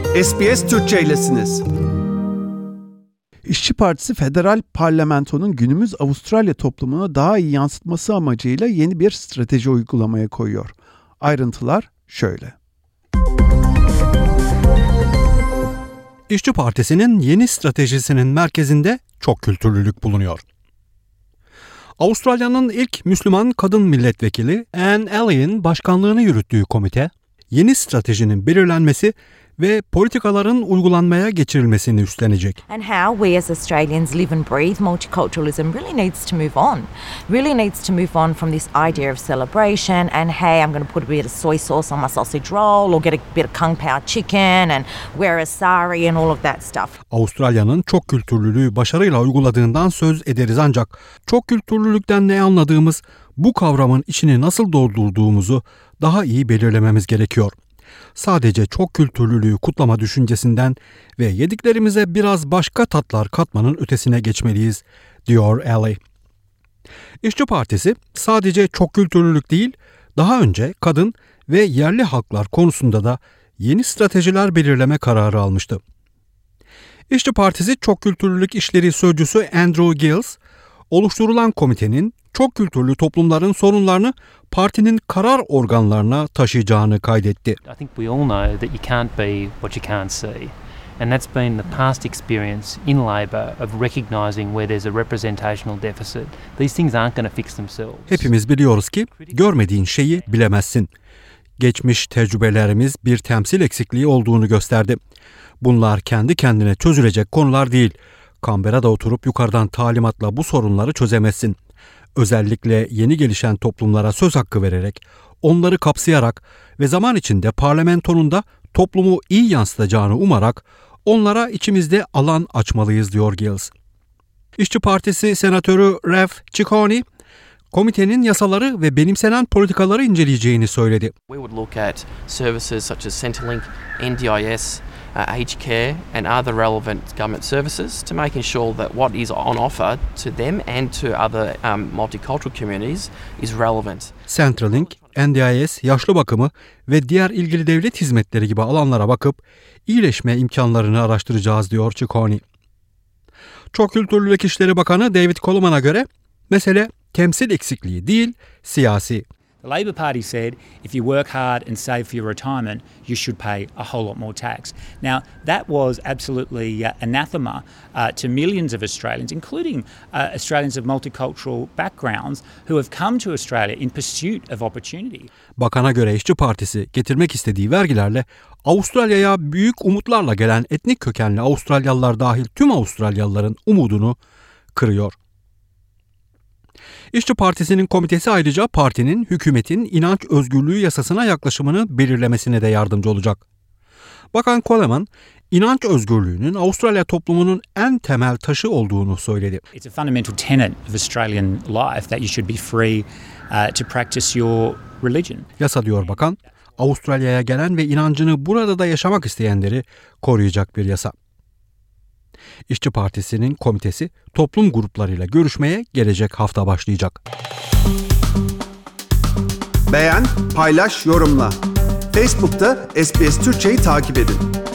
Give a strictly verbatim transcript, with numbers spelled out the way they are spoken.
S B S Türkçe'ylesiniz. İşçi Partisi Federal Parlamento'nun günümüz Avustralya toplumunu daha iyi yansıtması amacıyla yeni bir strateji uygulamaya koyuyor. Ayrıntılar şöyle. İşçi Partisi'nin yeni stratejisinin merkezinde çok kültürlülük bulunuyor. Avustralya'nın ilk Müslüman kadın milletvekili Anne Alley'in başkanlığını yürüttüğü komite, yeni stratejinin belirlenmesi ve politikaların uygulanmaya geçirilmesini üstlenecek. And how we as Australians live and breathe multiculturalism really needs to move on. Really needs to move on from this idea of celebration and hey, I'm going to put a bit of soy sauce on my sausage roll or get a bit of kung pao chicken and wear a sari and all of that stuff. Avustralya'nın çok kültürlülüğü başarıyla uyguladığından söz ederiz ancak çok kültürlülükten ne anladığımız, bu kavramın içini nasıl doldurduğumuzu daha iyi belirlememiz gerekiyor. Sadece çok kültürlülüğü kutlama düşüncesinden ve yediklerimize biraz başka tatlar katmanın ötesine geçmeliyiz, diyor Alley. İşçi Partisi sadece çok kültürlülük değil, daha önce kadın ve yerli halklar konusunda da yeni stratejiler belirleme kararı almıştı. İşçi Partisi Çok Kültürlülük İşleri Sözcüsü Andrew Gills, oluşturulan komitenin çok kültürlü toplumların sorunlarını partinin karar organlarına taşıyacağını kaydetti. I think we all know that you can't be what you can't see. And that's been the past experience in Labor of recognising where there's a representational deficit. These things aren't going to fix themselves. Hepimiz biliyoruz ki görmediğin şeyi bilemezsin. Geçmiş tecrübelerimiz bir temsil eksikliği olduğunu gösterdi. Bunlar kendi kendine çözülecek konular değil. Canberra'da oturup yukarıdan talimatla bu sorunları çözemezsin. Özellikle yeni gelişen toplumlara söz hakkı vererek, onları kapsayarak ve zaman içinde parlamentonun da toplumu iyi yansıtacağını umarak onlara içimizde alan açmalıyız, diyor Gills. İşçi Partisi Senatörü Ralph Ciccone, komitenin yasaları ve benimsenen politikaları inceleyeceğini söyledi. We would look at services such as Centrelink, N D I S, Uh, aged care and other relevant government services to making sure that what is on offer to them and to other um, multicultural communities is relevant. Centrelink, N D I S, yaşlı bakımı ve diğer ilgili devlet hizmetleri gibi alanlara bakıp iyileşme imkanlarını araştıracağız, diyor Ciccone. Çok Kültürlülük İşleri Bakanı David Coleman'a göre mesele temsil eksikliği değil, siyasi. The Labor Party said if you work hard and save for your retirement, you should pay a whole lot more tax. Now, that was absolutely uh, anathema uh, to millions of Australians, including uh, Australians of multicultural backgrounds who have come to Australia in pursuit of opportunity. Bakana göre İşçi Partisi getirmek istediği vergilerle Avustralya'ya büyük umutlarla gelen etnik kökenli Avustralyalılar dahil tüm Avustralyalıların umudunu kırıyor. İşçi Partisi'nin komitesi ayrıca partinin, hükümetin inanç özgürlüğü yasasına yaklaşımını belirlemesine de yardımcı olacak. Bakan Coleman, inanç özgürlüğünün Avustralya toplumunun en temel taşı olduğunu söyledi. It's a fundamental tenet of Australian life that you should be free uh, to practice your religion. Yasa, diyor bakan, Avustralya'ya gelen ve inancını burada da yaşamak isteyenleri koruyacak bir yasa. İşçi Partisi'nin komitesi toplum gruplarıyla görüşmeye gelecek hafta başlayacak. Beğen, paylaş, yorumla. Facebook'ta S B S Türkçe'yi takip edin.